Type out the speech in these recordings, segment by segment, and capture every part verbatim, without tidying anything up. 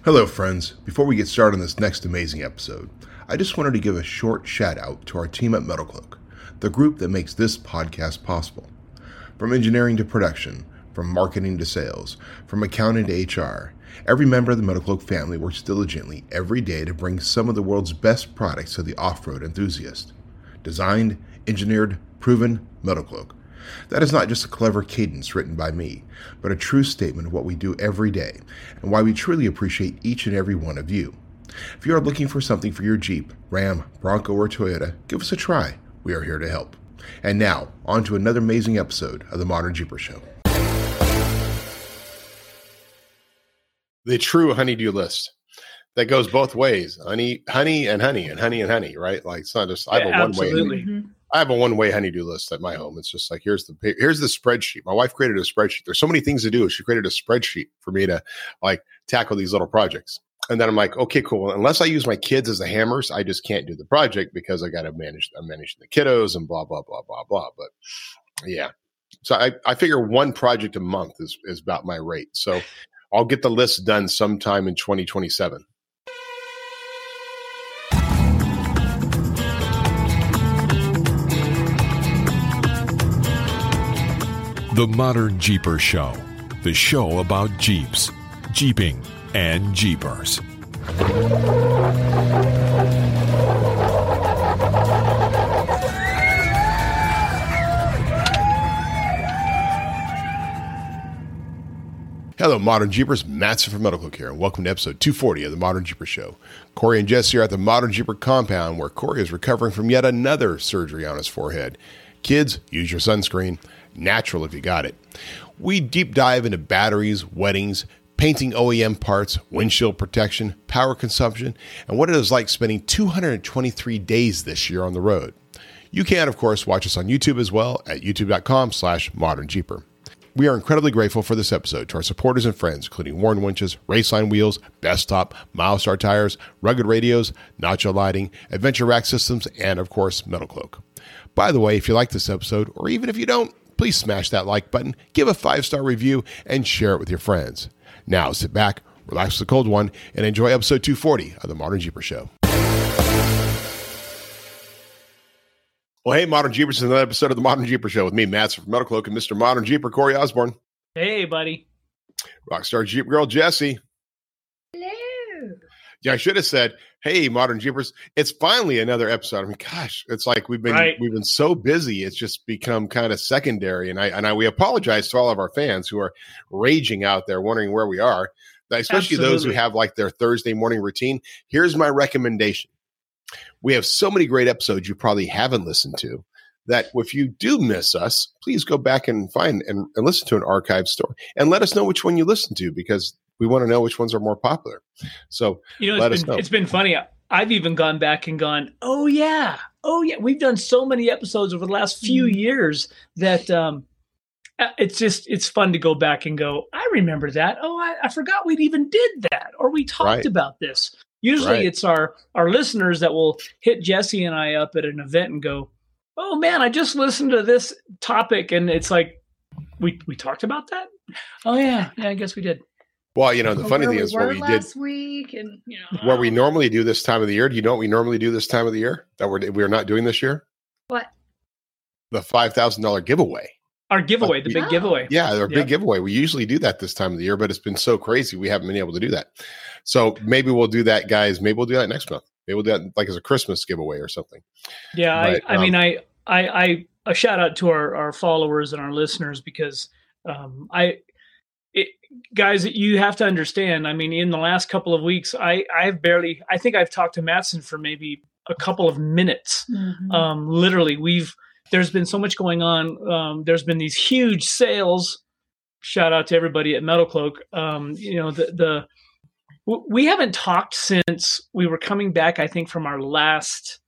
Hello friends, before we get started on this next amazing episode, I just wanted to give a short shout out to our team at MetalCloak, the group that makes this podcast possible. From engineering to production, from marketing to sales, from accounting to H R, every member of the MetalCloak family works diligently every day to bring some of the world's best products to the off-road enthusiast. Designed, engineered, proven, MetalCloak. That is not just a clever cadence written by me, but a true statement of what we do every day and why we truly appreciate each and every one of you. If you are looking for something for your Jeep, Ram, Bronco, or Toyota, give us a try. We are here to help. And now, on to another amazing episode of the Modern Jeeper Show. The true honeydew list that goes both ways. Honey, honey, and honey, and honey, and honey, right? Like, it's not just, I have Yeah, a one-way. absolutely. Mm-hmm. I have a one-way honeydew list at my home. It's just like, here's the here's the spreadsheet. My wife created a spreadsheet. There's so many things to do. She created a spreadsheet for me to like tackle these little projects. And then I'm like, okay, cool. Unless I use my kids as the hammers, I just can't do the project because I got to manage. I'm managing the kiddos and blah blah blah blah blah. But yeah, so I, I figure one project a month is is about my rate. So I'll get the list done sometime in twenty twenty-seven. The Modern Jeeper Show, the show about Jeeps, Jeeping, and Jeepers. Hello, Modern Jeepers. Mattson from MetalCloak here, and welcome to episode two forty of the Modern Jeeper Show. Corey and Jesse are at the Modern Jeeper compound, where Corey is recovering from yet another surgery on his forehead. Kids, use your sunscreen. Natural if you got it. We deep dive into batteries, weddings, painting O E M parts, windshield protection, power consumption, and what it is like spending two hundred twenty-three days this year on the road. You can, of course, watch us on YouTube as well at youtube.com slash modernjeeper. We are incredibly grateful for this episode to our supporters and friends, including Warn Winches, Raceline Wheels, Bestop, Milestar Tires, Rugged Radios, Nacho Lighting, Adventure Rack Systems, and, of course, MetalCloak. By the way, if you like this episode, or even if you don't, please smash that like button, give a five-star review, and share it with your friends. Now, sit back, relax with a cold one, and enjoy episode two forty of the Modern Jeeper Show. Well, hey, Modern Jeepers, this is another episode of the Modern Jeeper Show with me, Mattson from MetalCloak, and Mister Modern Jeeper, Corey Osborne. Hey, buddy. Rockstar Jeep Girl, Jesse. Hello. Yeah, I should have said, hey, Modern Jeepers, it's finally another episode. I mean, gosh, it's like we've been right. we've been so busy, it's just become kind of secondary. And I and I we apologize to all of our fans who are raging out there, wondering where we are, especially Absolutely. those who have like their Thursday morning routine. Here's my recommendation. We have so many great episodes you probably haven't listened to that if you do miss us, please go back and find and, and listen to an archive story and let us know which one you listen to, because we want to know which ones are more popular. So you know, let it's us been, know. It's been funny. I've even gone back and gone, oh, yeah. Oh, yeah. We've done so many episodes over the last few Mm-hmm. years that um, it's just, it's fun to go back and go, I remember that. Oh, I, I forgot we even did that. Or we talked Right. about this. Usually Right. it's our, our listeners that will hit Jesse and I up at an event and go, oh, man, I just listened to this topic. And it's like, we, we talked about that? Oh, yeah. Yeah, I guess we did. Well, you know, the Well, funny where thing we is what were we did, last week, and you know what we normally do this time of the year. Do you know what we normally do this time of the year that we're we're not doing this year? what? The five thousand dollars giveaway. Our giveaway, the we- big Oh. giveaway. Yeah, our Yep. big giveaway. We usually do that this time of the year, but it's been so crazy we haven't been able to do that. So maybe we'll do that, guys. Maybe we'll do that next month. Maybe we'll do that like as a Christmas giveaway or something. Yeah, But, I, I um, mean, I, I, I, a shout out to our, our followers and our listeners because um, I, it, guys, you have to understand. I mean, in the last couple of weeks, I, I've barely, I think I've talked to Mattson for maybe a couple of minutes. Mhm. Um, literally, we've there's been so much going on. Um, there's been these huge sales. Shout out to everybody at MetalCloak. Um, you know, the the w- we haven't talked since we were coming back. I think from our last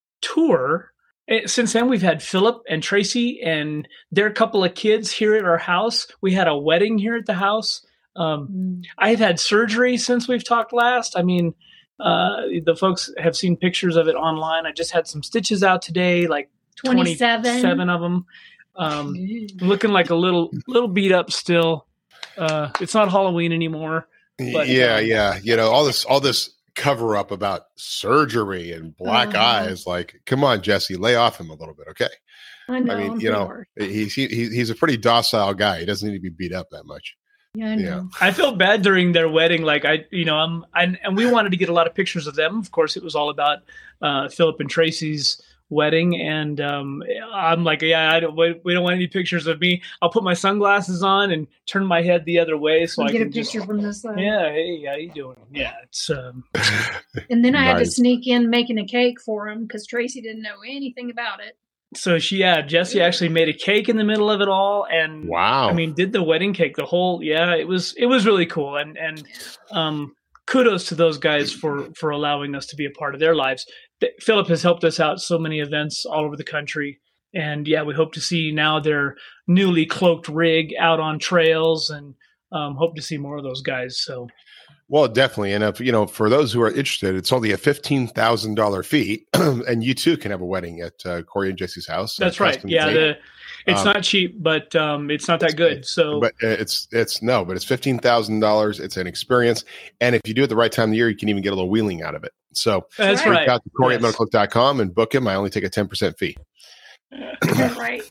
tour. Eh, Since then, we've had Philip and Tracy and their couple of kids here at our house. We had a wedding here at the house. Um, Mm. I've had surgery since we've talked last. I mean, uh, the folks have seen pictures of it online. I just had some stitches out today, like twenty-seven. twenty-seven of them. Um, Mm. looking like a little little beat up still. Uh, it's not Halloween anymore. But, yeah, um, yeah. You know, all this, all this cover up about surgery and black Uh-huh. eyes. Like, come on, Jesse, lay off him a little bit, okay? I know. I mean, I'm you know, poor. he's he, he's a pretty docile guy. He doesn't need to be beat up that much. Yeah, I yeah. know. I felt bad during their wedding. Like I, you know, I'm, and, and we wanted to get a lot of pictures of them. Of course, it was all about uh, Philip and Tracy's wedding, and um, I'm like, yeah, I don't, we we don't want any pictures of me. I'll put my sunglasses on and turn my head the other way so I'll I get a can picture just, from this side. yeah, hey, how you doing? Yeah, it's um, And then I had to Nice. sneak in making a cake for him because Tracy didn't know anything about it. so she, yeah, Jesse actually made a cake in the middle of it all, and Wow. I mean, did the wedding cake, the whole, yeah, it was, it was really cool. And, and, um, kudos to those guys for, for allowing us to be a part of their lives. Th- Philip has helped us out so many events all over the country. And yeah, we hope to see now their newly cloaked rig out on trails, and, um, hope to see more of those guys. So, Well, definitely. And if, you know, for those who are interested, it's only a fifteen thousand dollars fee, and you too can have a wedding at uh, Corey and Jesse's house. that's uh, right. custom Yeah. made. The, it's Um, not cheap, but, um, it's not that good. So, But uh, it's it's no, but it's fifteen thousand dollars. It's an experience, and if you do it the right time of the year, you can even get a little wheeling out of it. So that's Right. right. reach out to Corey Yes. at mediclook dot com and book him. I only take a ten percent fee. That's right.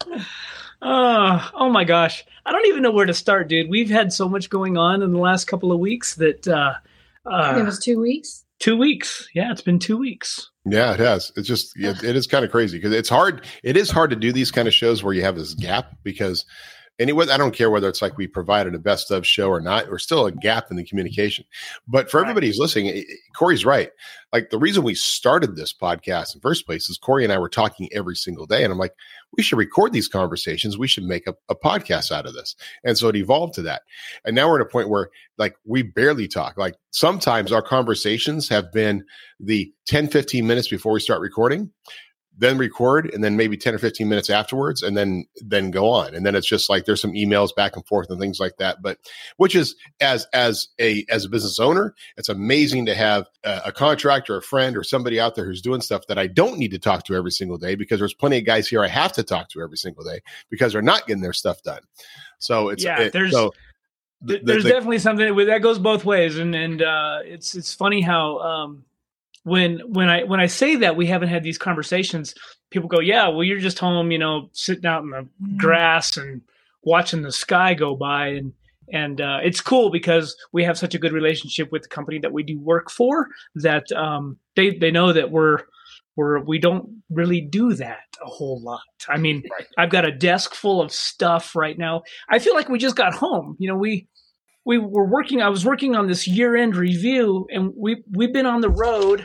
Uh, oh my gosh. I don't even know where to start, dude. We've had so much going on in the last couple of weeks that, uh, uh, It was two weeks. two weeks. Yeah, it's been two weeks. Yeah, it has. It's just it, it is kind of crazy because it's hard. It is hard to do these kind of shows where you have this gap because anyway, I don't care whether it's like we provided a best of show or not, or still a gap in the communication. But for Right. everybody who's listening, it- it- Corey's right. Like the reason we started this podcast in the first place is Corey and I were talking every single day. And I'm like, we should record these conversations. We should make a, a podcast out of this. And so it evolved to that. And now we're at a point where like we barely talk. Like sometimes our conversations have been the ten, fifteen minutes before we start recording, then record, and then maybe ten or fifteen minutes afterwards, and then then go on. And then it's just like there's some emails back and forth and things like that. But which is as as a as a business owner, it's amazing to have a, a contractor, a friend, or somebody out there who's doing stuff that I don't need to talk to every single day, because there's plenty of guys here I have to talk to every single day because they're not getting their stuff done. So it's Yeah, it, there's- so the- Th- the- There's the- definitely something with that goes both ways. And, and, uh, it's, it's funny how, um, when, when I, when I say that we haven't had these conversations, people go, yeah, well, you're just home, you know, sitting out in the grass and watching the sky go by. And, and, uh, it's cool because we have such a good relationship with the company that we do work for that, um, they, they know that we're, we're, we don't really do that a whole lot. I mean, Right. I've got a desk full of stuff right now. I feel like we just got home. You know, we, we were working, I was working on this year-end review, and we, we've been on the road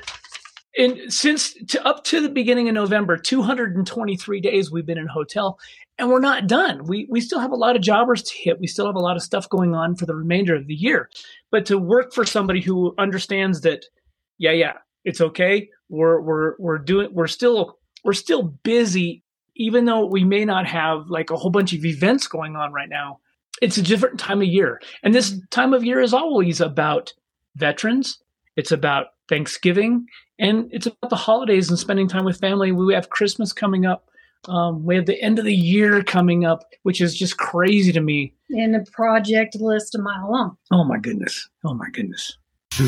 and since to up to the beginning of November, two hundred twenty-three days we've been in a hotel, and we're not done. We, we still have a lot of jobbers to hit. We still have a lot of stuff going on for the remainder of the year, but to work for somebody who understands that, yeah, yeah, it's okay. We're, we're, we're doing, we're still, we're still busy, even though we may not have like a whole bunch of events going on right now. It's a different time of year. And this time of year is always about veterans. It's about Thanksgiving, and it's about the holidays and spending time with family. We have Christmas coming up. Um, we have the end of the year coming up, which is just crazy to me. And the project list a mile long. Oh my goodness. Oh my goodness.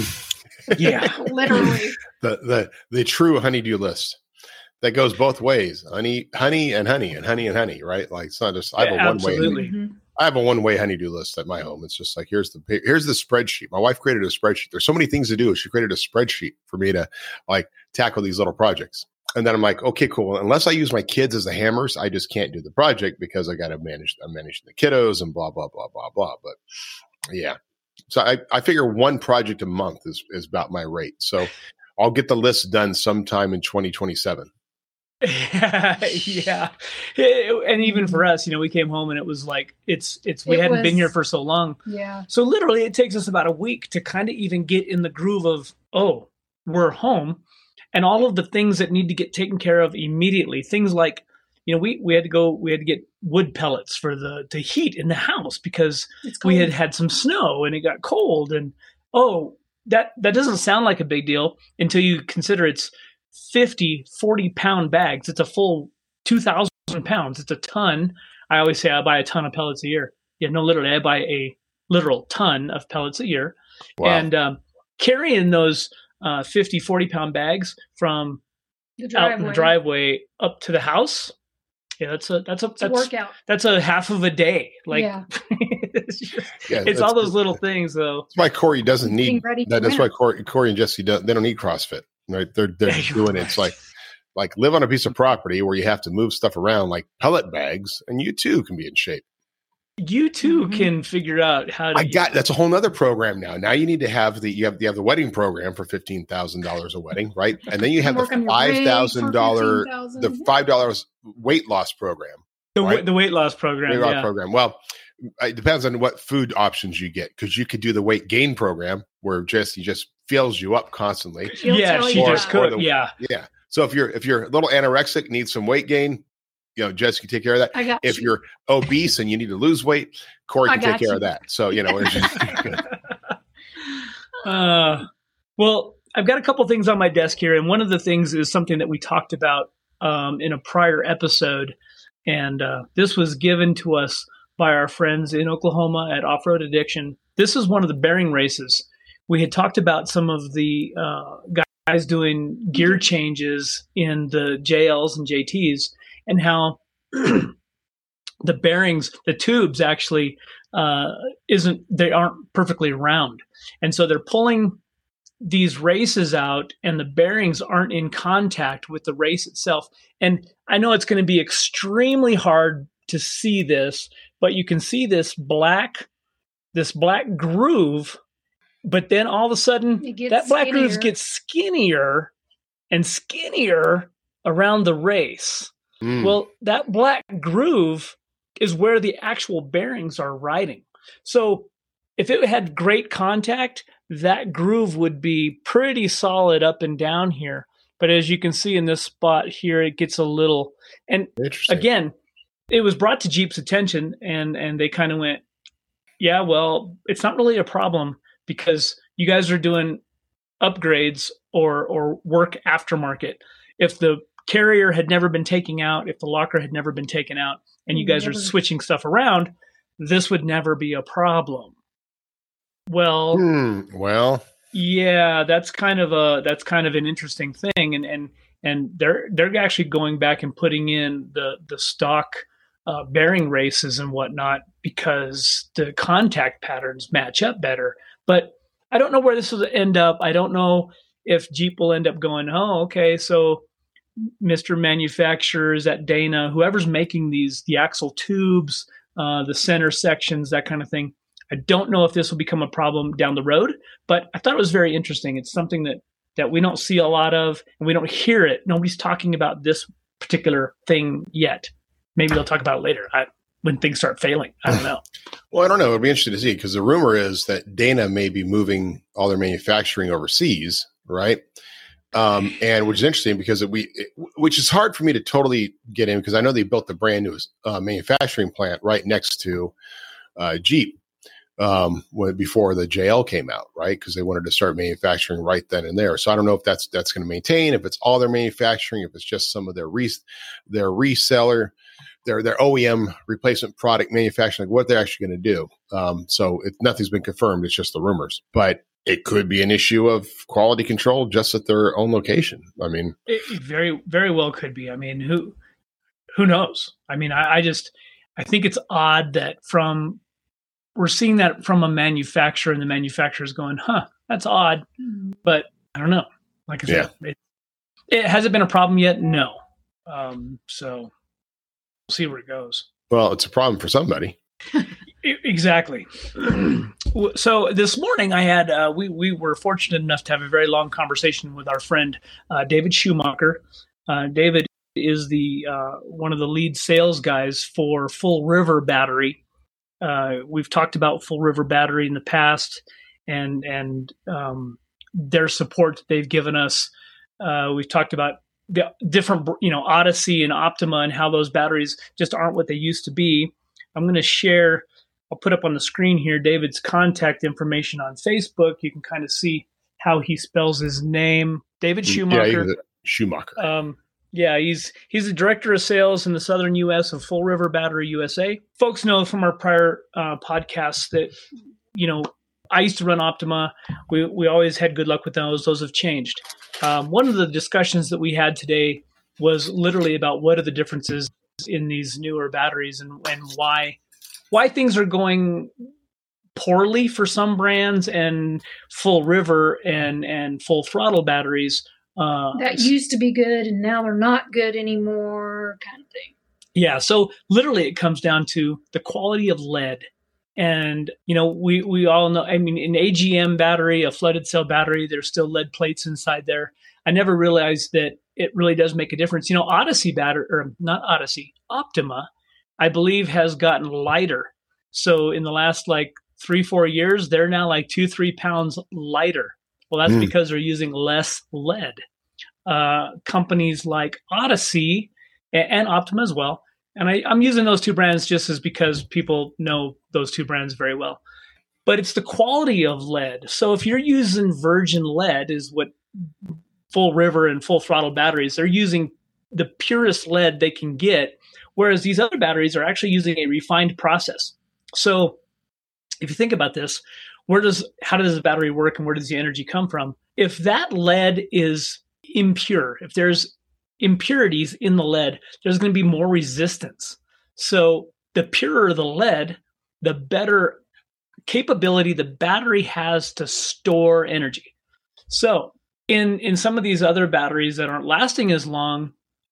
Yeah. Literally. the the the true honeydew list that goes both ways, honey honey and honey and honey and honey, right? Like it's not just I have Yeah, a one way absolutely. Mhm. I have a one way honeydew list at my home. It's just like here's the here's the spreadsheet. My wife created a spreadsheet. There's so many things to do. She created a spreadsheet for me to like tackle these little projects. And then I'm like, okay, cool. Unless I use my kids as the hammers, I just can't do the project because I got to manage. I'm managing the kiddos and blah blah blah blah blah. But yeah, so I, I figure one project a month is is about my rate. So I'll get the list done sometime in twenty twenty-seven. Yeah. And even for us, you know, we came home and it was like, it's, it's, we It hadn't been was- here for so long. Yeah. So literally it takes us about a week to kind of even get in the groove of, oh, we're home, and all of the things that need to get taken care of immediately. Things like, you know, we, we had to go, we had to get wood pellets for the, to heat in the house because It's we cold. had had some snow and it got cold. And, oh, that, that doesn't sound like a big deal until you consider it's fifty, forty pound bags. It's a full two thousand pounds. It's a ton. I always say I buy a ton of pellets a year. Yeah, no, literally, I buy a literal ton of pellets a year. Wow. And um, carrying those uh, fifty, forty pound bags from The out in the driveway. driveway up to the house. Yeah, that's a that's a It's a that's, workout. that's a half of a day. Like Yeah. it's, just, Yeah, it's that's- all those little things, though. That's why Corey doesn't Getting need ready for that. That's why winter. Corey, Corey and Jesse don't, they don't need CrossFit, right? They're they're doing it. It's like like live on a piece of property where you have to move stuff around like pellet bags, and you too can be in shape. You too Mhm. can figure out how to. I got that's a whole nother program now. Now you need to have the you have you have the wedding program for fifteen thousand dollars a wedding, right? And then you have the Work on your five rig thousand for dollar fifteen thousand. the five dollars weight loss program. the, right? the weight loss program. Weight loss Yeah. program. Well, it depends on what food options you get because you could do the weight gain program where Jesse just fills you up constantly. She'll yeah, tell she you just that. Or could. the- Yeah. Yeah. So if you're if you're a little anorexic, need some weight gain, you know, Jess can take care of that. I got If you. you're obese and you need to lose weight, Corey I can take got care you. of that. So you know, it's just, uh, well, I've got a couple things on my desk here, and one of the things is something that we talked about um, in a prior episode, and uh, this was given to us by our friends in Oklahoma at Off Road Addiction. This is one of the bearing races. We had talked about some of the uh, guys doing gear changes in the J Ls and J Ts, and how the bearings, the tubes actually uh, isn't, they aren't perfectly round. And so they're pulling these races out and the bearings aren't in contact with the race itself. And I know it's going to be extremely hard to see this, but you can see this black, this black groove, but then all of a sudden It gets that black groove skinnier. gets skinnier and skinnier around the race. Mm. Well, that black groove is where the actual bearings are riding. So if it had great contact, that groove would be pretty solid up and down here. But as you can see in this spot here, it gets a little, and Interesting. again, it was brought to Jeep's attention and, and they kind of went, yeah, well, it's not really a problem because you guys are doing upgrades or, or work aftermarket. If the carrier had never been taken out, if the locker had never been taken out, and you guys are Never. switching stuff around, this would never be a problem. Well, Hmm. Well, yeah, that's kind of a that's kind of an interesting thing, and and and they're they're actually going back and putting in the the stock uh, bearing races and whatnot because the contact patterns match up better. But I don't know where this will end up. I don't know if Jeep will end up going, oh, okay, so Mister Manufacturers at Dana, whoever's making these, the axle tubes, uh, the center sections, that kind of thing. I don't know if this will become a problem down the road, but I thought it was very interesting. It's something that, that we don't see a lot of, and we don't hear it. Nobody's talking about this particular thing yet. Maybe they'll talk about it later I, when things start failing. I don't know. well, I don't know. It'll be interesting to see because the rumor is that Dana may be moving all their manufacturing overseas, right? Um, and which is interesting because it, we, it, which is hard for me to totally get in because I know they built the brand new uh, manufacturing plant right next to uh, Jeep um, when, before the J L came out, right? Because they wanted to start manufacturing right then and there. So I don't know if that's that's going to maintain, if it's all their manufacturing, if it's just some of their re- their reseller, their their O E M replacement product manufacturing, like what they're actually going to do. Um, so it, nothing's been confirmed; it's just the rumors, but. It could be an issue of quality control just at their own location. I mean, It, it very, very well could be. I mean, who, who knows? I mean, I, I just, I think it's odd that from, we're seeing that from a manufacturer and the manufacturer is going, huh, that's odd. Mhm. But I don't know. Like I said, it, it hasn't been a problem yet. No. Um, so we'll see where it goes. well, it's a problem for somebody. E- Exactly. So this morning I had, uh, we, we were fortunate enough to have a very long conversation with our friend, uh, David Schumacher. Uh, David is the, uh, one of the lead sales guys for Full River Battery. Uh, we've talked about Full River Battery in the past and, and, um, their support that they've given us. Uh, we've talked about the different, you know, Odyssey and Optima and how those batteries just aren't what they used to be. I'm going to share, I'll put up on the screen here, David's contact information on Facebook. You can kind of see how he spells his name. David Schumacher. Yeah, he's a Schumacher. Um, yeah, he's he's the director of sales in the southern U S of Full River Battery U S A. Folks know from our prior uh, podcasts that, you know, I used to run Optima. We we always had good luck with those. Those have changed. Um, one of the discussions that we had today was literally about what are the differences in these newer batteries and, and why why things are going poorly for some brands and Full River and, and Full Throttle batteries. Uh, that used to be good and now they're not good anymore, kind of thing. Yeah. So literally it comes down to the quality of lead. And, you know, we, we all know, I mean, an A G M battery, a flooded cell battery, there's still lead plates inside there. I never realized that it really does make a difference. You know, Odyssey battery, or not Odyssey, Optima, I believe has gotten lighter. So in the last like three, four years, they're now like two, three pounds lighter. Well, that's mm. because they're using less lead. Uh, companies like Odyssey and, and Optima as well. And I, I'm using those two brands just as because people know those two brands very well. But it's the quality of lead. So if you're using virgin lead, is what Full River and Full Throttle batteries, they're using the purest lead they can get, whereas these other batteries are actually using a refined process. So if you think about this, where does how does the battery work and where does the energy come from? If that lead is impure, if there's impurities in the lead, there's going to be more resistance. So the purer the lead, the better capability the battery has to store energy. So in in some of these other batteries that aren't lasting as long,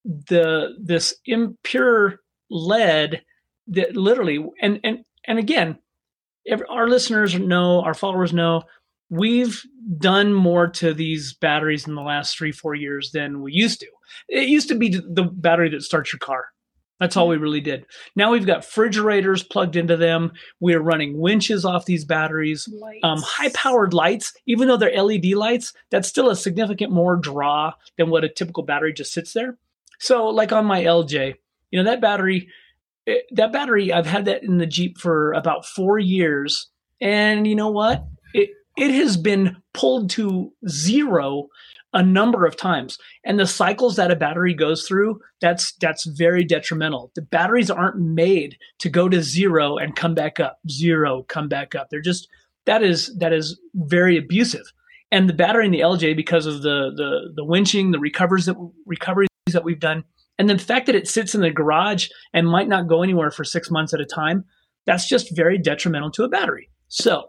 the this impure lead that literally and and and again, every, our listeners know, our followers know, we've done more to these batteries in the last three, four years than we used to. It used to be the battery that starts your car. That's all we really did. Now we've got refrigerators plugged into them. We're running winches off these batteries. Um, high-powered lights, even though they're L E D lights, that's still a significant more draw than what a typical battery just sits there. So like on my L J, you know, that battery, it, that battery, I've had that in the Jeep for about four years. And you know what? It It has been pulled to zero a number of times. And the cycles that a battery goes through, that's that's very detrimental. The batteries aren't made to go to zero and come back up, zero, come back up. They're just, that is that is very abusive. And the battery in the L J, because of the the the winching, the recovers that recoveries that we've done, and the fact that it sits in the garage and might not go anywhere for six months at a time, that's just very detrimental to a battery. So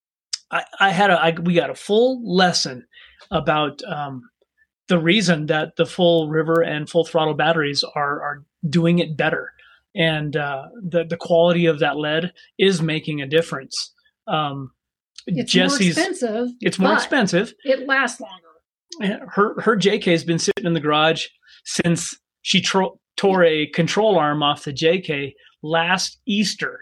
I, I had a, I, we got a full lesson about um, the reason that the Full River and Full Throttle batteries are are doing it better, and uh, the the quality of that lead is making a difference. Um, it's Jesse's, more expensive. It's more expensive. It lasts longer. Her her J K has been sitting in the garage since she tro- tore a control arm off the J K last Easter,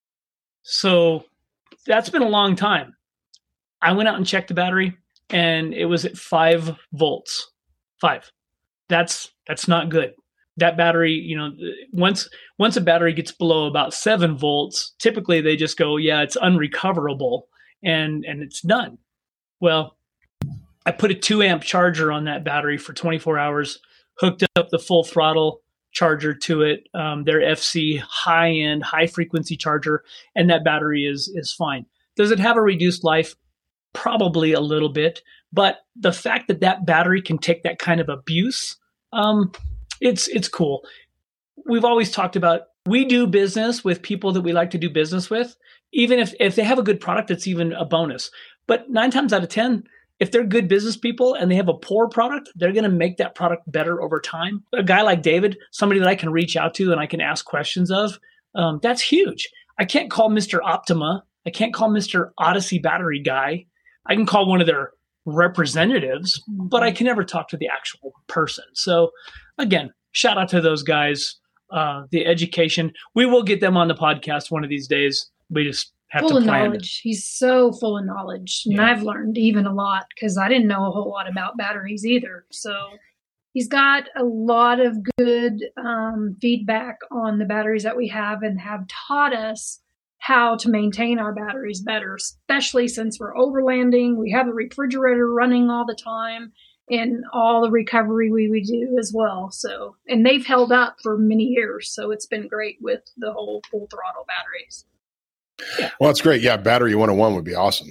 so that's been a long time. I went out and checked the battery, and it was at five volts. Five. That's that's not good. That battery, you know, once once a battery gets below about seven volts, typically they just go, yeah, it's unrecoverable, and and it's done. Well, I put a two amp charger on that battery for twenty-four hours, hooked up the Full Throttle charger to it, um, their F C high end, high frequency charger, and that battery is is fine. Does it have a reduced life? Probably a little bit, but the fact that that battery can take that kind of abuse, um, it's it's cool. We've always talked about, we do business with people that we like to do business with, even if, if they have a good product, it's even a bonus. But nine times out of ten, if they're good business people and they have a poor product, they're going to make that product better over time. A guy like David, somebody that I can reach out to and I can ask questions of, um, that's huge. I can't call Mister Optima. I can't call Mister Odyssey battery guy. I can call one of their representatives, but I can never talk to the actual person. So again, shout out to those guys, uh, the education. We will get them on the podcast one of these days. We just have full to of plan. Knowledge. He's so full of knowledge. And Yeah. I've learned even a lot because I didn't know a whole lot about batteries either. So he's got a lot of good um, feedback on the batteries that we have and have taught us how to maintain our batteries better, especially since we're overlanding. We have the refrigerator running all the time and all the recovery we, we do as well. So, and they've held up for many years. So it's been great with the whole Full Throttle batteries. Well, that's great. Yeah, battery one oh one would be awesome.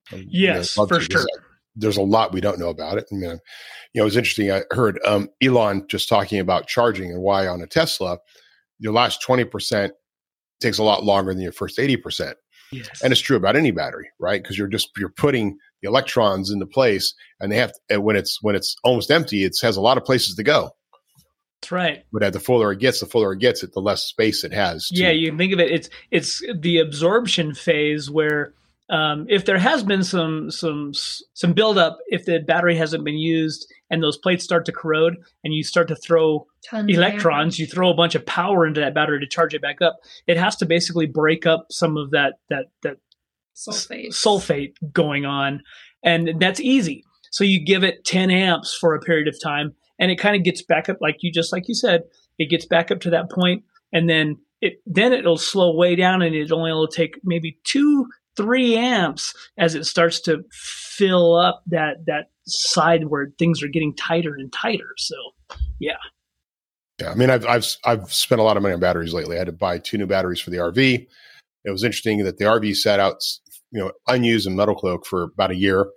Yes, you know, for to, sure. There's a lot we don't know about it. And, you know, you know, it was interesting. I heard um, Elon just talking about charging and why on a Tesla, your last twenty percent takes a lot longer than your first eighty percent. Yes. And it's true about any battery, right? Because you're just, you're putting the electrons into place, and they have to, and when it's, when it's almost empty, it has a lot of places to go. That's right. But at the fuller it gets, the fuller it gets, it the less space it has. To, yeah, you can think of it. It's it's the absorption phase where um, if there has been some some some buildup, if the battery hasn't been used and those plates start to corrode, and you start to throw Tons electrons, you throw a bunch of power into that battery to charge it back up. It has to basically break up some of that that that sulfate sulfate going on, and that's easy. So you give it ten amps for a period of time, and it kind of gets back up, like you just like you said, it gets back up to that point, and then it then it'll slow way down, and it only will take maybe two, three amps as it starts to fill up that that side where things are getting tighter and tighter. So, yeah. Yeah, I mean, I've I've I've spent a lot of money on batteries lately. I had to buy two new batteries for the R V. It was interesting that the R V sat out, you know, unused in Metal Cloak for about a year.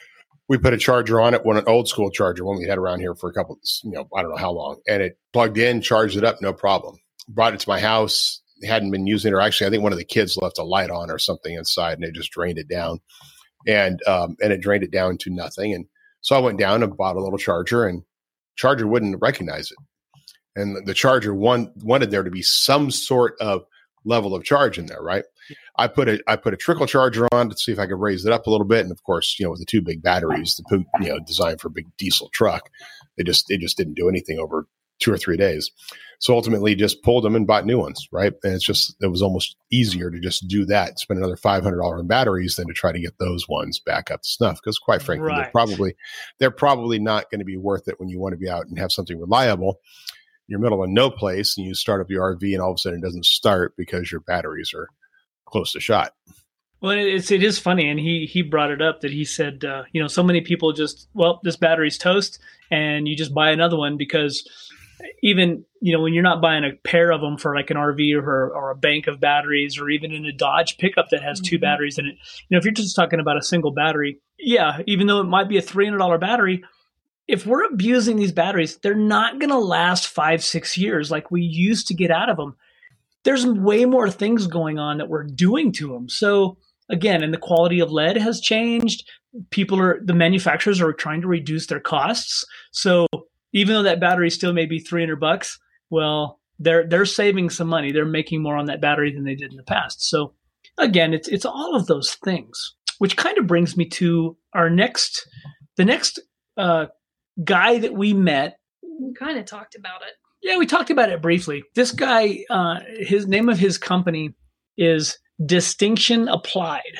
We put a charger on it, one an old school charger, one we had around here for a couple, you know, I don't know how long, and it plugged in, charged it up, no problem. Brought it to my house, hadn't been using it, or actually, I think one of the kids left a light on or something inside, and it just drained it down, and um, and it drained it down to nothing. And so I went down and bought a little charger, and charger wouldn't recognize it, and the charger one, wanted there to be some sort of level of charge in there, right? I put a I put a trickle charger on to see if I could raise it up a little bit, and of course, you know, with the two big batteries, the you know designed for a big diesel truck, they just they just didn't do anything over two or three days. So ultimately, just pulled them and bought new ones, right? And it's just it was almost easier to just do that, spend another five hundred dollars on batteries than to try to get those ones back up to snuff. Because quite frankly, Right. they're probably they're probably not going to be worth it when you want to be out and have something reliable. You're middle of no place, and you start up your R V, and all of a sudden it doesn't start because your batteries are close to shot. Well, it's it is funny, and he he brought it up that he said, uh, you know, so many people just, well, this battery's toast, and you just buy another one because even, you know, when you're not buying a pair of them for like an R V or or a bank of batteries, or even in a Dodge pickup that has two Mhm. batteries in it, you know, if you're just talking about a single battery, yeah, even though it might be a three hundred dollars battery, if we're abusing these batteries, they're not going to last five, six years like we used to get out of them. There's way more things going on that we're doing to them. So again, and the quality of lead has changed. People are, the manufacturers are trying to reduce their costs. So even though that battery still may be three hundred bucks, well, they're, they're saving some money. They're making more on that battery than they did in the past. So again, it's, it's all of those things, which kind of brings me to our next, the next, uh, guy that we met. We kind of talked about it. Yeah, we talked about it briefly. This guy, uh, his name of his company is Distinction Applied.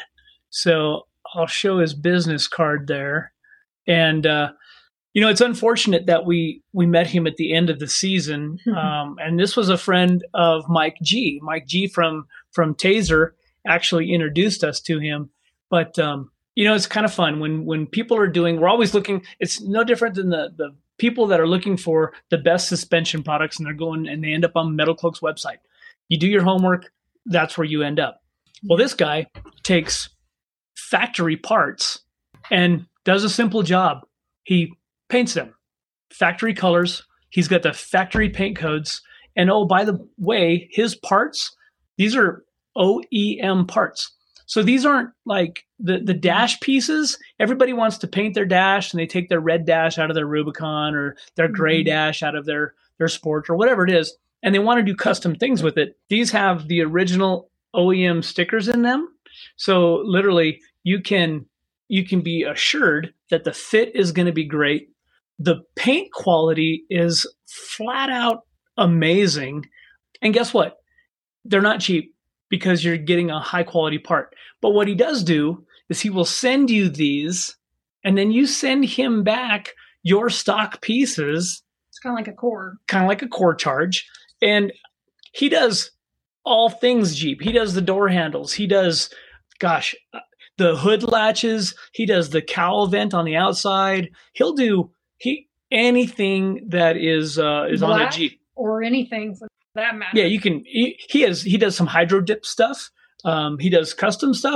So I'll show his business card there. And, uh, you know, it's unfortunate that we, we met him at the end of the season. Um, and this was a friend of Mike G. Mike G from, from Taser actually introduced us to him. But, um, you know, it's kind of fun when, when people are doing, we're always looking, it's no different than the, the people that are looking for the best suspension products, and they're going and they end up on Metal Cloak's website. You do your homework, that's where you end up. Well, this guy takes factory parts and does a simple job. He paints them, factory colors. He's got the factory paint codes. And oh, by the way, his parts, these are O E M parts. So these aren't like the, the dash pieces. Everybody wants to paint their dash, and they take their red dash out of their Rubicon or their gray Mhm. dash out of their, their Sport or whatever it is. And they want to do custom things with it. These have the original O E M stickers in them. So literally you can, you can be assured that the fit is going to be great. The paint quality is flat out amazing. And guess what? They're not cheap, because you're getting a high quality part. But what he does do is he will send you these, and then you send him back your stock pieces, It's kind of like a cord. kind of like a core charge. And he does all things Jeep. He does the door handles. He does, gosh, the hood latches. He does the cowl vent on the outside. He'll do he anything that is uh, is on a Black Jeep. or anything for that matter. Yeah, you can. He, he has he does some hydro dip stuff. Um, he does custom stuff.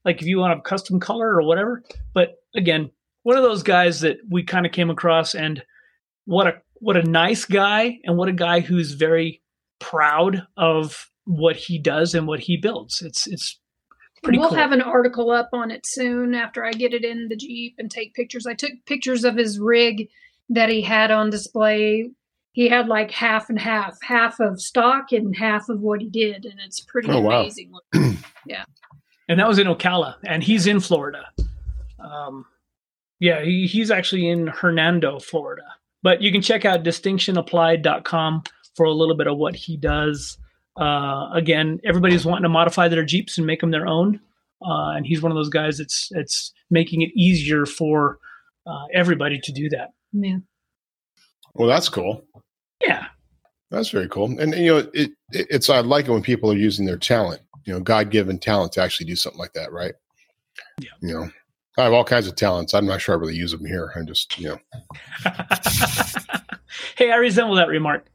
like if you want a custom color or whatever. But again, one of those guys that we kind of came across, and what a what a nice guy, and what a guy who's very proud of what he does and what he builds. It's it's pretty we'll cool. have an article up on it soon after I get it in the Jeep and take pictures. I took pictures of his rig that he had on display. He had like half and half, half of stock and half of what he did, and it's pretty Oh, wow. amazing. Yeah. And that was in Ocala, and he's in Florida. Um, yeah, he, he's actually in Hernando, Florida. But you can check out distinction applied dot com for a little bit of what he does. Uh, again, everybody's wanting to modify their Jeeps and make them their own. Uh, and he's one of those guys that's, that's making it easier for uh, everybody to do that. Yeah. Well, that's cool. Yeah. That's very cool. And, you know, it, it, it's, I like it when people are using their talent, you know, God-given talent to actually do something like that. Right. Yeah. You know, I have all kinds of talents. I'm not sure I really use them here. I'm just, you know. Hey, I resemble that remark.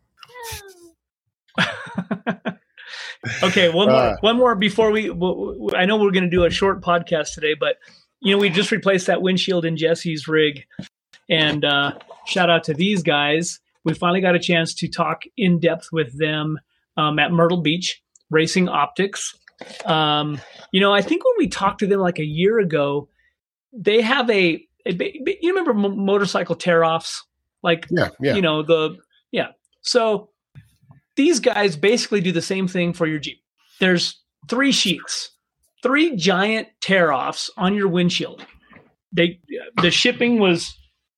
Okay, one more, Uh, one more before we. w- w- I know we're going to do a short podcast today, but you know we just replaced that windshield in Jesse's rig, and uh, shout out to these guys. We finally got a chance to talk in depth with them um, at Myrtle Beach Racing Optics. Um, you know, I think when we talked to them like a year ago, they have a. a you remember mo- motorcycle tear-offs, like Yeah. Yeah. you know the yeah. So these guys basically do the same thing for your Jeep. There's three sheets, three giant tear-offs on your windshield. They the shipping was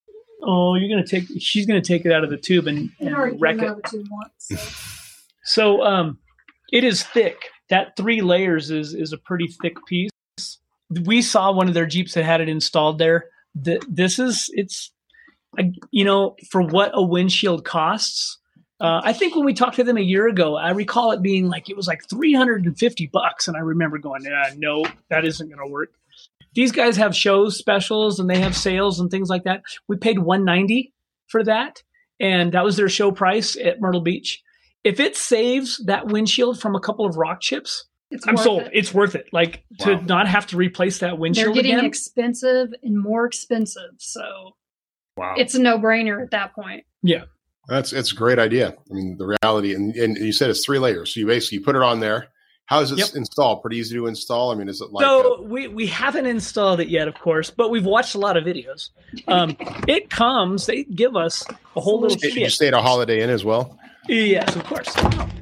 oh you're gonna take she's gonna take it out of the tube and, and wreck it. Once, so. So um, it is thick. That three layers is is a pretty thick piece. We saw one of their Jeeps that had it installed there. The, this is it's you know for what a windshield costs. Uh, I think when we talked to them a year ago, I recall it being like, it was like three hundred fifty bucks. And I remember going, ah, no, that isn't going to work. These guys have shows, specials, and they have sales and things like that. We paid one hundred ninety dollars for that. And that was their show price at Myrtle Beach. If it saves that windshield from a couple of rock chips, It's I'm worth sold. it. It's worth it. Like to Wow. not have to replace that They're windshield getting again. expensive and more expensive. So Wow. it's a no-brainer at that point. Yeah. That's it's a great idea. I mean, the reality, and, and you said it's three layers. So you basically put it on there. How is it Yep. installed? Pretty easy to install. I mean, is it like? So a, we, we haven't installed it yet, of course, but we've watched a lot of videos. Um, it comes, they give us a whole little did you kit. stay at a Holiday Inn as well? Yes, of course.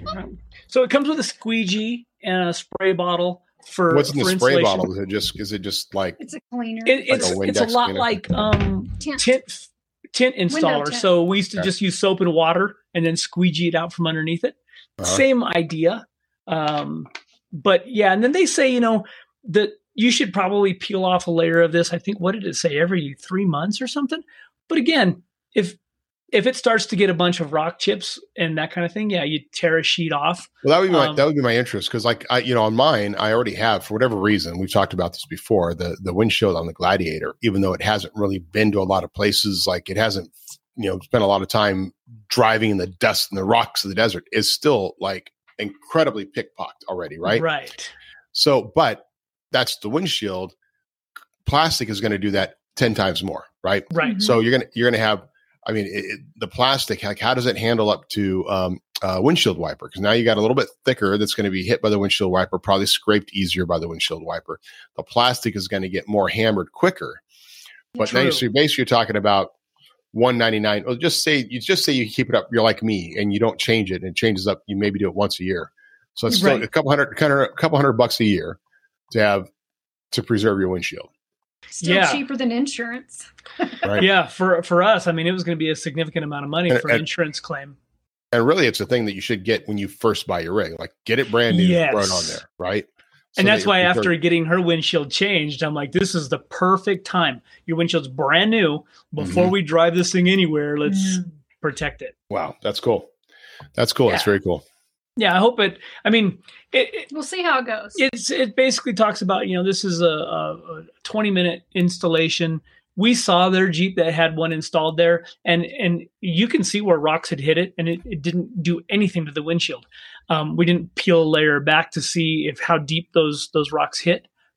So it comes with a squeegee and a spray bottle for What's in the for spray insulation. bottle? Is it just? Is it just like? It's a cleaner. It, Like it's a it's a Windex lot cleaner? like um, Tint. tint tint installer. tint. So we used to Okay. just use soap and water and then squeegee it out from underneath it. Uh-huh. Same idea. Um, but yeah, and then they say, you know, that you should probably peel off a layer of this. I think, what did it say? Every three months or something. But again, if if it starts to get a bunch of rock chips and that kind of thing, yeah, you tear a sheet off. Well, that would be my Um, that would be my interest because, like, I you know, on mine, I already have for whatever reason. We've talked about this before. The the windshield on the Gladiator, even though it hasn't really been to a lot of places, like it hasn't, you know, spent a lot of time driving in the dust and the rocks of the desert, is still like incredibly pickpocked already, right? Right. So, but that's the windshield. Plastic is going to do that ten times more, right? Right. Mhm. So you're gonna you're gonna have, I mean, it, it- the plastic. Like, how does it handle up to um, uh, windshield wiper? Because now you got a little bit thicker that's going to be hit by the windshield wiper, probably scraped easier by the windshield wiper. The plastic is going to get more hammered quicker. But now you True. so basically you're talking about one ninety-nine. Well, just say you just say you keep it up. You're like me, and you don't change it, and it changes up. You maybe do it once a year. So it's still Right. a couple hundred, kind of a couple hundred bucks a year to have to preserve your windshield. Still Yeah. cheaper than insurance. Right. Yeah, for for us, I mean, it was going to be a significant amount of money And- for an and- insurance claim. And really, it's a thing that you should get when you first buy your rig. Like, get it brand new, Yes. throw it on there, right? So And that that's you're why prepared- after getting her windshield changed, I'm like, this is the perfect time. Your windshield's brand new. Before Mhm. we drive this thing anywhere, let's Mhm. protect it. Wow, that's cool. That's cool. That's Yeah. very cool. Yeah, I hope it. I mean, it, it We'll see how it goes. it's it basically talks about, you know, this is a, a, a twenty minute installation. We saw their Jeep that had one installed there, and and you can see where rocks had hit it, and it, it didn't do anything to the windshield. Um, we didn't peel a layer back to see if how deep those those rocks hit,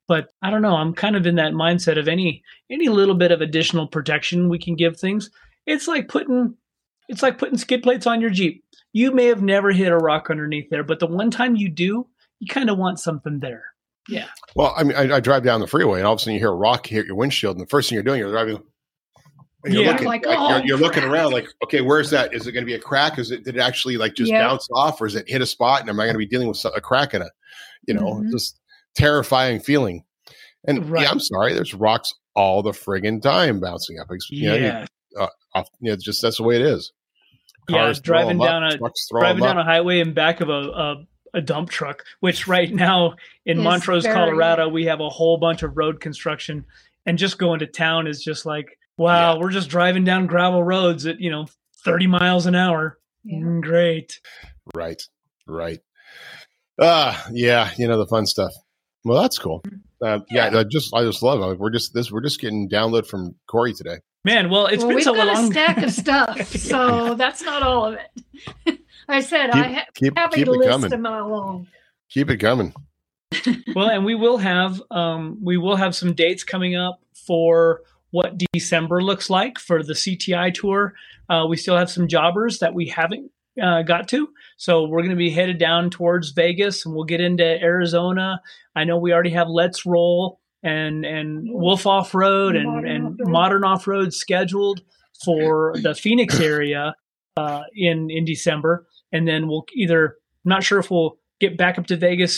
But I don't know. I'm kind of in that mindset of any any little bit of additional protection we can give things. It's like putting it's like putting skid plates on your Jeep. You may have never hit a rock underneath there, but the one time you do, you kind of want something there. Yeah. Well, I mean, I, I drive down the freeway, and all of a sudden you hear a rock hit your windshield, and the first thing you're doing, you're driving. You're Yeah. looking, Like, like, oh, you're, you're looking crap. around, like, okay, where's that? Is it going to be a crack? Is it did it actually like just Yeah. bounce off, or is it hit a spot? And am I going to be dealing with some- a crack in a, you know, Mhm. just terrifying feeling? And Right. yeah, I'm sorry, there's rocks all the friggin' time bouncing up. It's, you know, you- Yeah. uh, off, you know, it's just that's the way it is. Yeah, Cars throw driving 'em up, down a trucks throw driving 'em down up. a highway in back of a, a a dump truck, which right now in Is Montrose, very- Colorado, we have a whole bunch of road construction, and just going to town is just like, wow, Yeah. we're just driving down gravel roads at, you know, thirty miles an hour. Yeah. Mm, great. Right, right. Ah, yeah, you know the fun stuff. Well, that's cool. Uh, yeah, I just I just love it. We're just this we're just getting download from Corey today. Man, well, it's well, been we've so got long. a stack of stuff, so that's not all of it. I said Keep- I ha- keep- have keep a it list coming. a mile long. Keep it coming. Well, and we will have um, we will have some dates coming up for what December looks like for the C T I tour. Uh, we still have some jobbers that we haven't uh, got to, so we're going to be headed down towards Vegas, and we'll get into Arizona. I know we already have Let's Roll and and Wolf Off Road and Modern and Off-Road. Modern Off Road scheduled for the Phoenix area uh, in in December, and then we'll either I'm not sure if we'll get back up to Vegas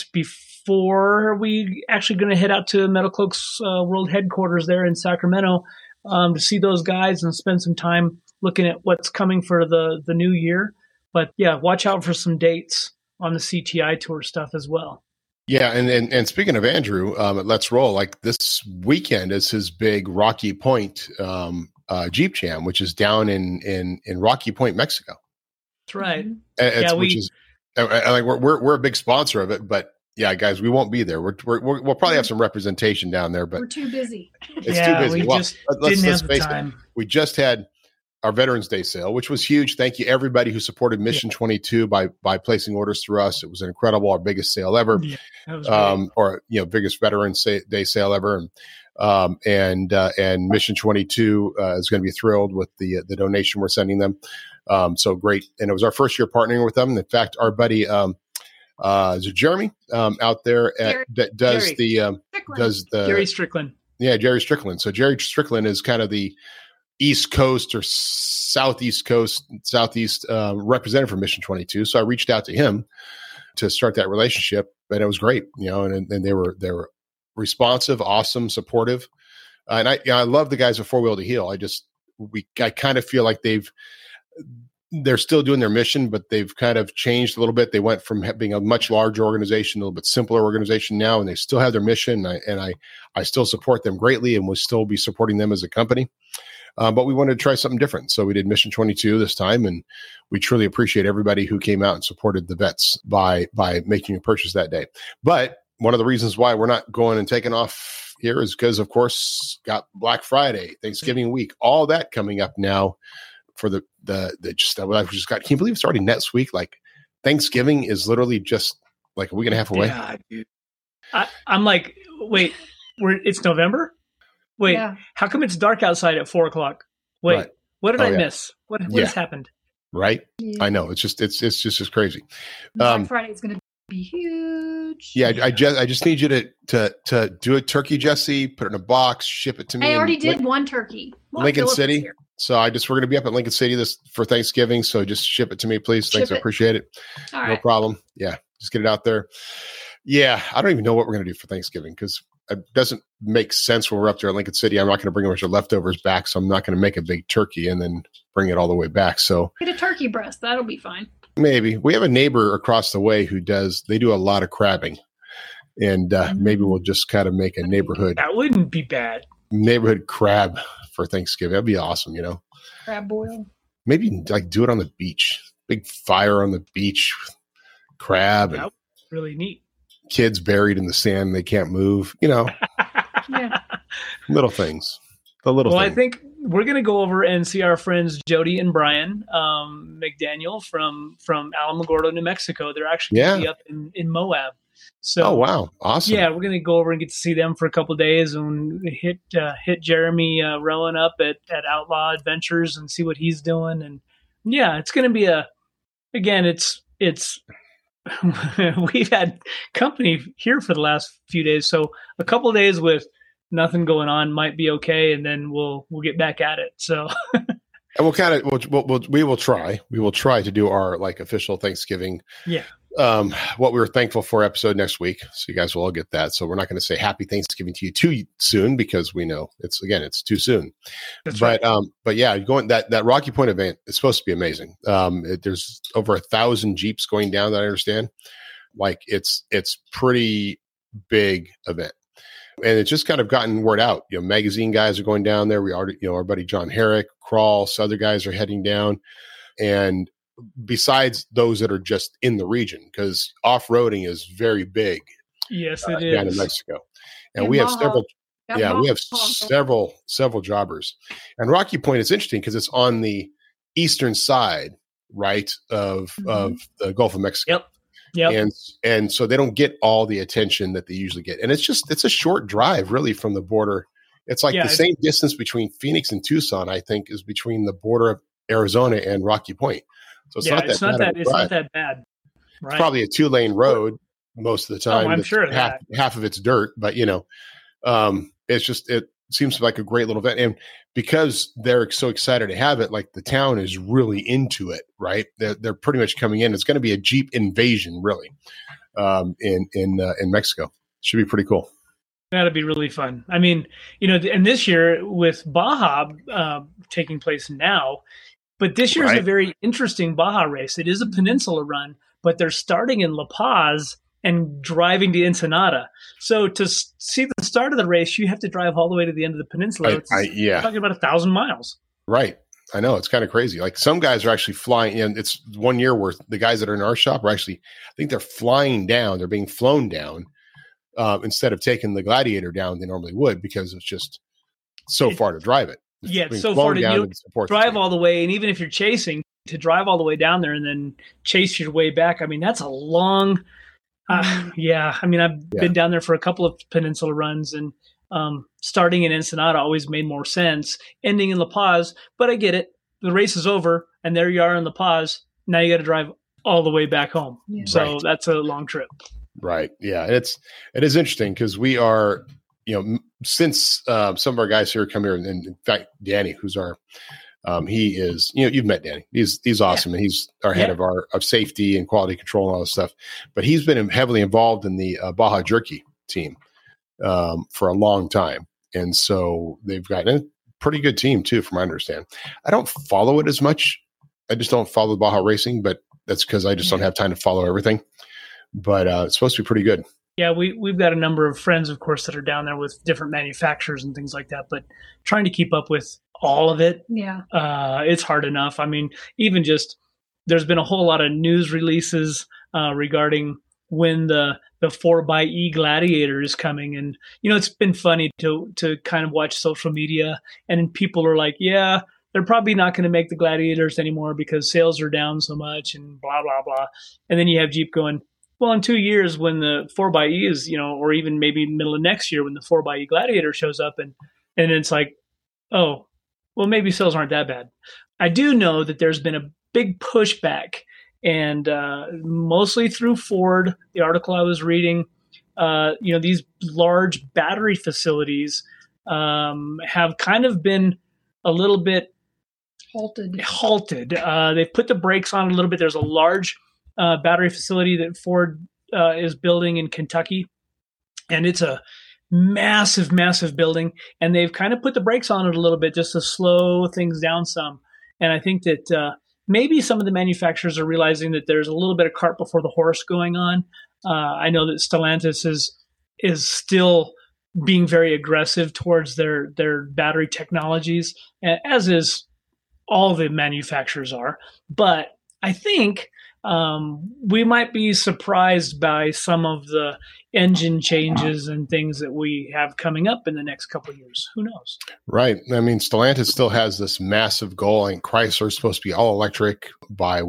before we actually going to head out to Metal Cloak's uh, world headquarters there in Sacramento um, to see those guys and spend some time looking at what's coming for the the new year. But yeah, watch out for some dates on the C T I tour stuff as well. Yeah, and and, and speaking of Andrew, um, at Let's Roll, like this weekend is his big Rocky Point um, uh, Jeep Jam, which is down in in in Rocky Point, Mexico. That's right. Mhm. And it's, Yeah, we- which is uh, uh, like we're, we're we're a big sponsor of it, but yeah, guys, we won't be there. We're, we're, we're we'll probably have some representation down there, but We're too busy. it's yeah, too busy. we Well, just let- let's- didn't let's have the face it. time. We just had our Veterans Day sale, which was huge. Thank you everybody who supported Mission twenty-two by by placing orders through us. It was incredible, our biggest sale ever, Yeah, that was great. um, or you know, biggest Veterans Sa- Day sale ever. And um, and uh, and Mission twenty-two uh, is going to be thrilled with the the donation we're sending them. Um, so great, and it was our first year partnering with them. In fact, our buddy um, uh, is it Jeremy um, out there at, Jerry. that does Jerry. the um, Strickland. does the Gary Strickland. yeah, Jerry Strickland. So Jerry Strickland is kind of the East Coast or Southeast Coast, Southeast um, representative for Mission twenty-two. So I reached out to him to start that relationship, and it was great, you know. And, and they were they were responsive, awesome, supportive, uh, and I you know, I love the guys at Four Wheel to Heal. I just we I kind of feel like they've they're still doing their mission, but they've kind of changed a little bit. They went from being a much larger organization, a little bit simpler organization now, and they still have their mission. And I, and I, I still support them greatly and will still be supporting them as a company. Uh, but we wanted to try something different. So we did Mission twenty-two this time, and we truly appreciate everybody who came out and supported the vets by, by making a purchase that day. But one of the reasons why we're not going and taking off here is because, of course, got Black Friday, Thanksgiving week, all that coming up now for the, the, the just, I just got, can you believe it's already next week? Like Thanksgiving is literally just like a week and a half away. Yeah, dude. I, I'm like, wait, we're it's November? Wait, Yeah. how come it's dark outside at four o'clock? Wait, Right. what did Oh, I yeah. miss? What, what Yeah. has happened? Right. Yeah. I know. It's just, it's, it's just as crazy. Black Um, Friday is going to be huge. Yeah. I, I just, I just need you to, to, to do a turkey, Jesse, put it in a box, ship it to me. I in already Lin- did one turkey. Well, Lincoln Philip is City. here. So I just, we're going to be up at Lincoln City this for Thanksgiving. So just ship it to me, please. Thanks. Ship I it. appreciate it. All No right. problem. Yeah. Just get it out there. Yeah. I don't even know what we're going to do for Thanksgiving because it doesn't make sense when we're up there at Lincoln City. I'm not going to bring a bunch of leftovers back. So I'm not going to make a big turkey and then bring it all the way back. So Get a turkey breast. That'll be fine. maybe we have a neighbor across the way who does, they do a lot of crabbing. And uh, maybe we'll just kind of make a neighborhood That wouldn't be bad. neighborhood crab for Thanksgiving. That'd be awesome, you know. Crab boil. Maybe like do it on the beach. Big fire on the beach, with crab and That was really neat. kids buried in the sand. They can't move. You know, Yeah. little things. The little Well, things. I think we're going to go over and see our friends Jody and Brian um, McDaniel from from Alamogordo, New Mexico. They're actually going to Yeah. be up in, in Moab. So, oh wow, awesome! Yeah, we're gonna go over and get to see them for a couple of days and hit uh, hit Jeremy uh, Rowan up at at Outlaw Adventures and see what he's doing. And yeah, it's gonna be a again, it's it's we've had company here for the last few days, so a couple of days with nothing going on might be okay, and then we'll we'll get back at it. So. And we'll kind of we'll, we'll, we'll we will try we will try to do our like official Thanksgiving. Yeah. Um, what we were thankful for episode next week, so you guys will all get that. So we're not going to say Happy Thanksgiving to you too soon because we know it's again it's too soon. That's but right. um, but yeah, going that that Rocky Point event is supposed to be amazing. Um, it, there's over a thousand Jeeps going down that I understand. Like it's it's pretty big event. And it's just kind of gotten word out. You know, magazine guys are going down there. We already, you know, our buddy John Herrick, Crawl, some other guys are heading down. And besides those that are just in the region, because off-roading is very big. Yes, uh, it down is. in Mexico. And In we have Baja. several, Yeah, yeah, we have Baja. several, several jobbers. And Rocky Point is interesting because it's on the eastern side, right, of, Mhm. of the Gulf of Mexico. Yep. Yep. And and so they don't get all the attention that they usually get. And it's just it's a short drive really from the border. It's like Yeah, the it's- same distance between Phoenix and Tucson, I think, is between the border of Arizona and Rocky Point. So it's yeah, not that it's not bad that of a it's drive. not that bad. Right. It's probably a two lane road most of the time. Oh, I'm That's sure of half that. half of it's dirt, but you know, um, it's just it seems like a great little event. And because they're so excited to have it, like the town is really into it, right? They're, they're pretty much coming in. It's going to be a Jeep invasion, really, um, in in uh, in Mexico. Should be pretty cool. That'd be really fun. I mean, you know, and this year with Baja uh, taking place now, but this year is Right. a very interesting Baja race. It is a peninsula run, but they're starting in La Paz and driving to Ensenada. So to s- see the start of the race, you have to drive all the way to the end of the peninsula. I, It's I, yeah, talking about a thousand miles. right. I know it's kind of crazy. Like some guys are actually flying in. It's one year where the guys that are in our shop are actually, I think they're flying down. They're being flown down uh, instead of taking the Gladiator down they normally would because it's just so It- far to drive it. Yeah, it's being so flown far to down you to support the drive train. all the way, and even if you're chasing, to drive all the way down there and then chase your way back. I mean, that's a long. Uh, yeah, I mean, I've Yeah. been down there for a couple of peninsula runs, and um, starting in Ensenada always made more sense. Ending in La Paz, but I get it. The race is over, and there you are in La Paz. Now you got to drive all the way back home. Yeah. So Right. that's a long trip. Right. Yeah. And it's, it is interesting because we are, you know, m- since uh, some of our guys here come here, and, and in fact, Danny, who's our, um, he is, you know, you've met Danny. He's, he's awesome. And he's our head Yeah. of our, of safety and quality control and all this stuff. But he's been heavily involved in the uh, Baja Jerky team um, for a long time. And so they've got a pretty good team too, from my understanding. I don't follow it as much. I just don't follow Baja racing, but that's because I just don't have time to follow everything. But uh, it's supposed to be pretty good. Yeah, we, we've got a number of friends, of course, that are down there with different manufacturers and things like that. But trying to keep up with all of it, Yeah. uh, it's hard enough. I mean, even just there's been a whole lot of news releases uh, regarding when the the four by E Gladiator is coming, and you know it's been funny to to kind of watch social media, and people are like, yeah, they're probably not going to make the Gladiators anymore because sales are down so much, and blah blah blah. And then you have Jeep going, well, in two years when the four by E is, you know, or even maybe middle of next year when the four by E Gladiator shows up, and and it's like, oh, well, maybe sales aren't that bad. I do know that there's been a big pushback, and uh, mostly through Ford. The article I was reading, uh, you know, these large battery facilities um, have kind of been a little bit Halted. halted. Uh, they've put the brakes on a little bit. There's a large uh, battery facility that Ford uh, is building in Kentucky, and it's a massive, massive building. And they've kind of put the brakes on it a little bit just to slow things down some. And I think that uh, maybe some of the manufacturers are realizing that there's a little bit of cart before the horse going on. Uh, I know that Stellantis is is still being very aggressive towards their their battery technologies, as is all the manufacturers are. But I think um, we might be surprised by some of the engine changes and things that we have coming up in the next couple of years. Who knows? Right. I mean, Stellantis still has this massive goal, and Chrysler's supposed to be all electric by what?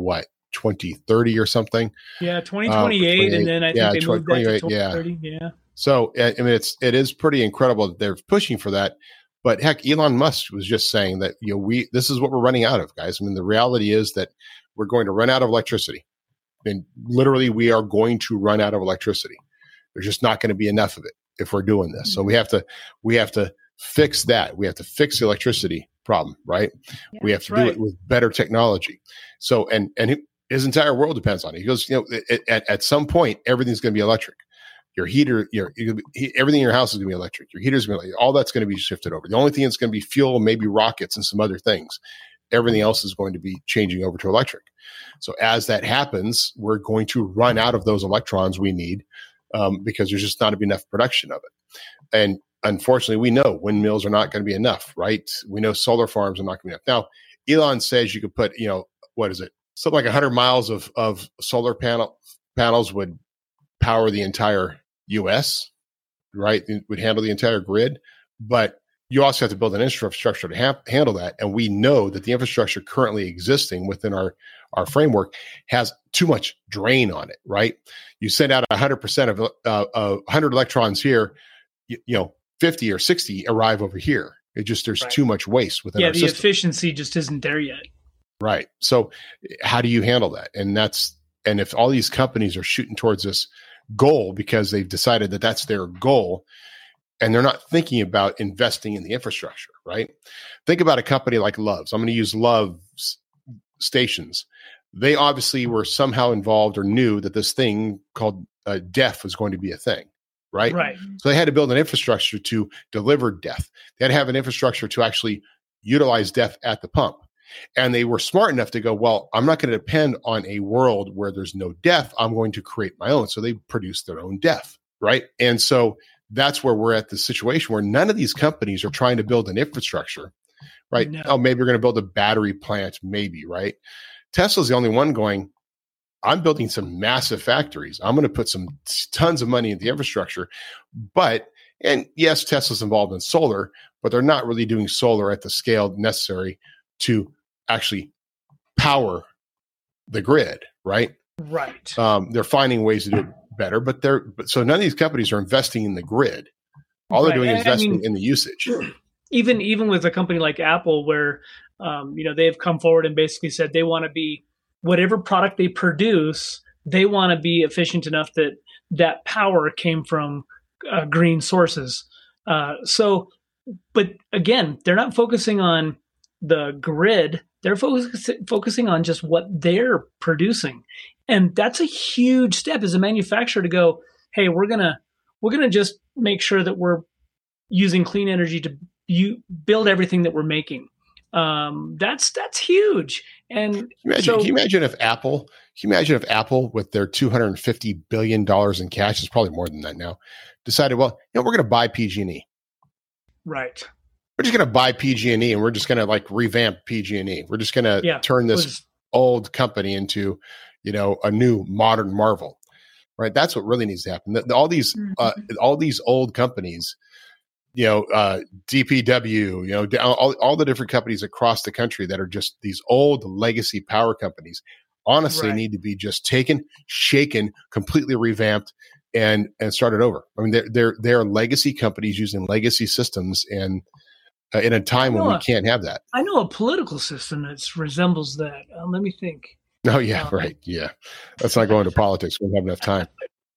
twenty thirty or something. Yeah, twenty twenty-eight, uh, and then I think yeah, they moved that to twenty thirty. Yeah. yeah. So I mean, it's it is pretty incredible that they're pushing for that. But heck, Elon Musk was just saying that, you know, we this is what we're running out of, guys. I mean, the reality is that we're going to run out of electricity. I mean, literally, we are going to run out of electricity. There's just not going to be enough of it if we're doing this. So we have to we have to fix that. We have to fix the electricity problem, right? Yeah, we have to do right. it with better technology. So and and his entire world depends on it. He goes, you know, at, at some point, everything's going to be electric. Your heater, your, your everything in your house is going to be electric. Your heater's going to be all that's going to be shifted over. The only thing that's going to be fuel, maybe rockets and some other things. Everything else is going to be changing over to electric. So as that happens, we're going to run out of those electrons we need um, because there's just not enough production of it. And unfortunately, we know windmills are not going to be enough, right? We know solar farms are not going to be enough. Now, Elon says you could put, you know, what is it? Something like one hundred miles of of solar panel panels would power the entire U S, right? It would handle the entire grid, but you also have to build an infrastructure to ha- handle that. And we know that the infrastructure currently existing within our, our framework has too much drain on it, right? You send out one hundred percent of uh, uh, one hundred electrons here, you, you know, fifty or sixty arrive over here. It just, there's right. too much waste within yeah, our system. Yeah, the efficiency just isn't there yet. Right. So how do you handle that? And that's, and if all these companies are shooting towards this goal because they've decided that that's their goal and they're not thinking about investing in the infrastructure, right? Think about a company like Love's. I'm going to use Love's stations. They obviously were somehow involved or knew that this thing called uh, D E F was going to be a thing, right? Right. So they had to build an infrastructure to deliver D E F. They had to have an infrastructure to actually utilize D E F at the pump. And they were smart enough to go, well, I'm not going to depend on a world where there's no D E F. I'm going to create my own. So they produced their own D E F, right? And so that's where we're at the situation where none of these companies are trying to build an infrastructure, right? No. Oh, maybe we're going to build a battery plant, maybe, right? Tesla's the only one going, I'm building some massive factories. I'm going to put some tons of money into the infrastructure. But, and yes, Tesla's involved in solar, but they're not really doing solar at the scale necessary to actually power the grid, right? Right. Um, they're finding ways to do it better, but they're but so none of these companies are investing in the grid. All right. they're doing is investing I mean, in the usage. Even even with a company like Apple, where um, you know they've come forward and basically said they want to be whatever product they produce, they want to be efficient enough that that power came from uh, green sources. Uh, so, but again, they're not focusing on the grid. They're focus, focusing on just what they're producing. And that's a huge step as a manufacturer to go, hey, we're going to, we're going to just make sure that we're using clean energy to you build everything that we're making. Um, that's, that's huge. And can you imagine, so, can you imagine if Apple, can you imagine if Apple with their two hundred fifty billion dollars in cash, is probably more than that now, decided, well, you know, we're going to buy P G and E. Right. We're just going to buy P G and E and we're just going to like revamp P G and E. We're just going to yeah, turn this was, old company into, you know, a new modern marvel, right? That's what really needs to happen. The, the, all these, mm-hmm. uh, all these old companies, you know, uh, D P W, you know, all, all the different companies across the country that are just these old legacy power companies, honestly right. need to be just taken, shaken, completely revamped, and and started over. I mean, they're they're they're legacy companies using legacy systems, and uh, in a time when we a, can't have that. I know a political system that resembles that. Uh, let me think. Oh yeah, um, right. Yeah, let's not go into politics. We don't have enough time.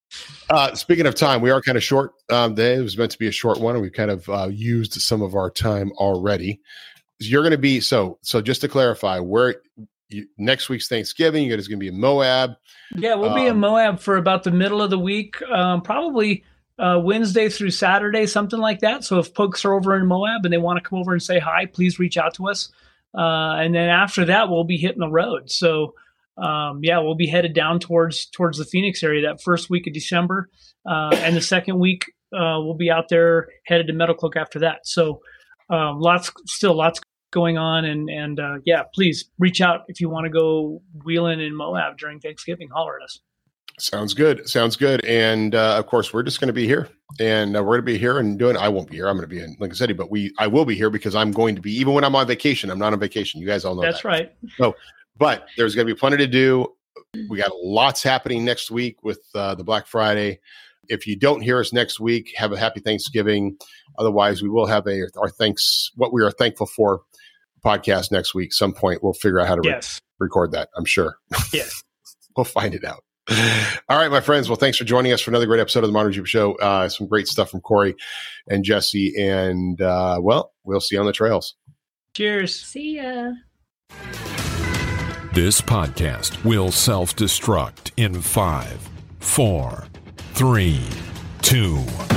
Uh, speaking of time, we are kind of short. Um, today it was meant to be a short one, and we've kind of uh, used some of our time already. You're going to be so. So just to clarify, where you, next week's Thanksgiving, you guys going to be in Moab. Yeah, we'll um, be in Moab for about the middle of the week, um, probably uh, Wednesday through Saturday, something like that. So if folks are over in Moab and they want to come over and say hi, please reach out to us. Uh, and then after that, we'll be hitting the road. So. Um, yeah, we'll be headed down towards towards the Phoenix area that first week of December, uh, and the second week uh, we'll be out there headed to Meadow Cloak after that. So um, lots, still lots going on, and and uh, yeah, please reach out if you want to go wheeling in Moab during Thanksgiving. Holler at us. Sounds good. Sounds good. And uh, of course, we're just going to be here, and uh, we're going to be here and doing. I won't be here. I'm going to be in Lincoln City, but we I will be here because I'm going to be even when I'm on vacation. I'm not on vacation. You guys all know that's that. right. So. But there's going to be plenty to do. We got lots happening next week with uh, the Black Friday. If you don't hear us next week, have a happy Thanksgiving. Otherwise, we will have a our thanks, what we are thankful for podcast next week. Some point we'll figure out how to re- yes. record that, I'm sure. Yes. We'll find it out. All right, my friends. Well, thanks for joining us for another great episode of the Modern Jeeper Show. Uh, some great stuff from Corey and Jesse. And, uh, well, we'll see you on the trails. Cheers. See ya. This podcast will self-destruct in five, four, three, two,